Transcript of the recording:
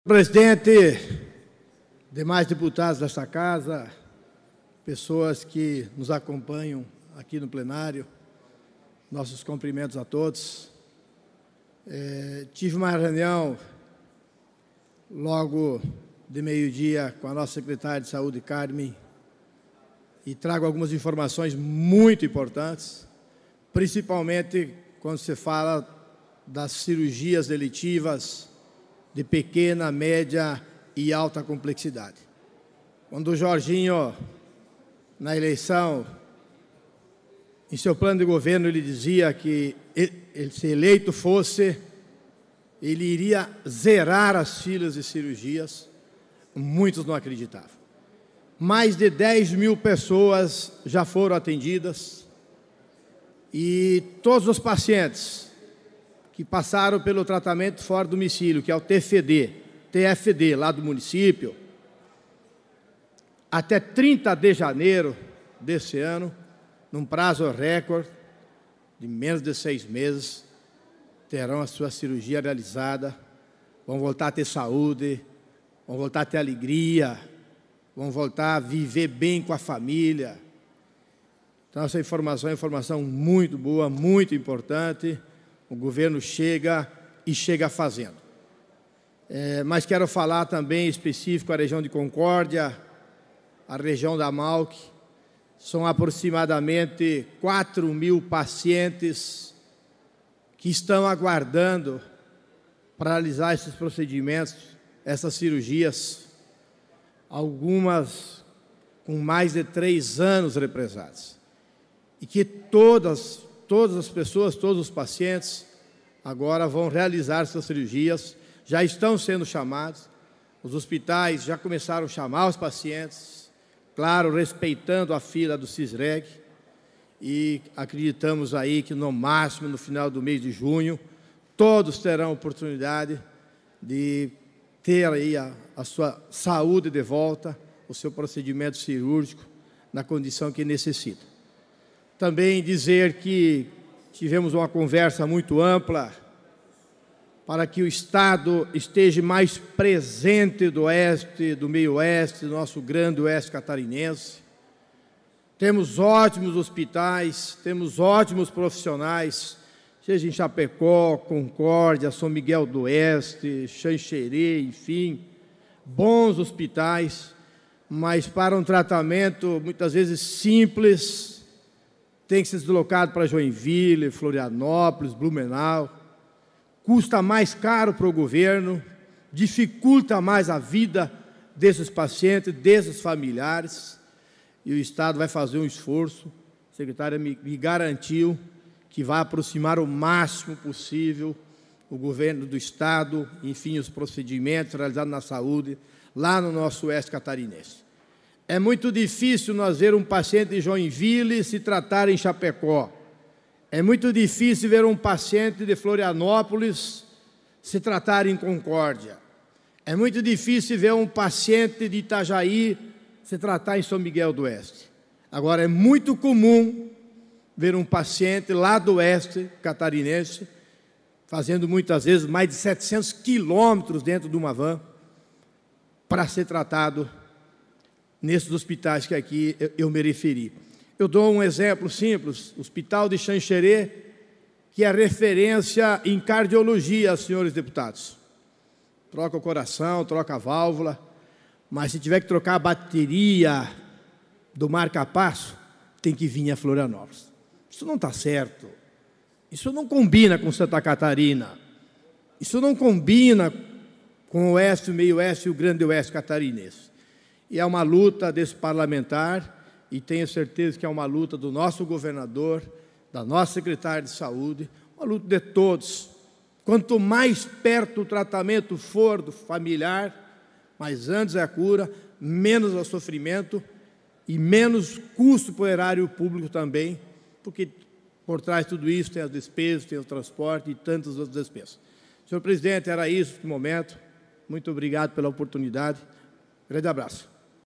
Presidente, demais deputados desta casa, pessoas que nos acompanham aqui no plenário, nossos cumprimentos a todos. Tive uma reunião logo de meio-dia com a nossa secretária de Saúde, Carmen, e trago algumas informações muito importantes, principalmente quando se fala das cirurgias eletivas de pequena, média e alta complexidade. Quando o Jorginho, na eleição, em seu plano de governo, ele dizia que, se eleito fosse, ele iria zerar as filas de cirurgias, muitos não acreditavam. Mais de 10 mil pessoas já foram atendidas e todos os pacientes que passaram pelo tratamento fora do domicílio, que é o TFD, lá do município, até 30 de janeiro desse ano, num prazo recorde de menos de 6 meses, terão a sua cirurgia realizada, vão voltar a ter saúde, vão voltar a ter alegria, vão voltar a viver bem com a família. Então, essa informação é uma informação muito boa, muito importante. O governo chega e chega fazendo. Mas quero falar também específico a região de Concórdia, a região da Malc. São aproximadamente 4 mil pacientes que estão aguardando para realizar esses procedimentos, essas cirurgias, algumas com mais de 3 anos represados. E que todas as pessoas, todos os pacientes, agora vão realizar suas cirurgias, já estão sendo chamados, os hospitais já começaram a chamar os pacientes, claro, respeitando a fila do CISREG, e acreditamos aí que no máximo, no final do mês de junho, todos terão oportunidade de ter aí a sua saúde de volta, o seu procedimento cirúrgico na condição que necessita. Também dizer que tivemos uma conversa muito ampla para que o Estado esteja mais presente do Oeste, do meio-Oeste, do nosso grande Oeste catarinense. Temos ótimos hospitais, temos ótimos profissionais, seja em Chapecó, Concórdia, São Miguel do Oeste, Xanxerê, enfim, bons hospitais, mas para um tratamento muitas vezes simples, tem que ser deslocado para Joinville, Florianópolis, Blumenau, custa mais caro para o governo, dificulta mais a vida desses pacientes, desses familiares, e o Estado vai fazer um esforço. A secretária me garantiu que vai aproximar o máximo possível o governo do Estado, enfim, os procedimentos realizados na saúde, lá no nosso Oeste catarinense. É muito difícil nós ver um paciente de Joinville se tratar em Chapecó. É muito difícil ver um paciente de Florianópolis se tratar em Concórdia. É muito difícil ver um paciente de Itajaí se tratar em São Miguel do Oeste. Agora, é muito comum ver um paciente lá do Oeste catarinense fazendo muitas vezes mais de 700 quilômetros dentro de uma van para ser tratado nesses hospitais que aqui eu me referi. Eu dou um exemplo simples, o Hospital de Xanxerê, que é referência em cardiologia, senhores deputados. Troca o coração, troca a válvula, mas se tiver que trocar a bateria do marca-passo, tem que vir a Florianópolis. Isso não está certo. Isso não combina com Santa Catarina. Isso não combina com o Oeste, o meio-Oeste e o grande Oeste catarinense. E é uma luta desse parlamentar, e tenho certeza que é uma luta do nosso governador, da nossa secretária de Saúde, uma luta de todos. Quanto mais perto o tratamento for do familiar, mais antes é a cura, menos é o sofrimento e menos custo para o erário público também, porque por trás de tudo isso tem as despesas, tem o transporte e tantas outras despesas. Senhor presidente, era isso no momento. Muito obrigado pela oportunidade. Grande abraço.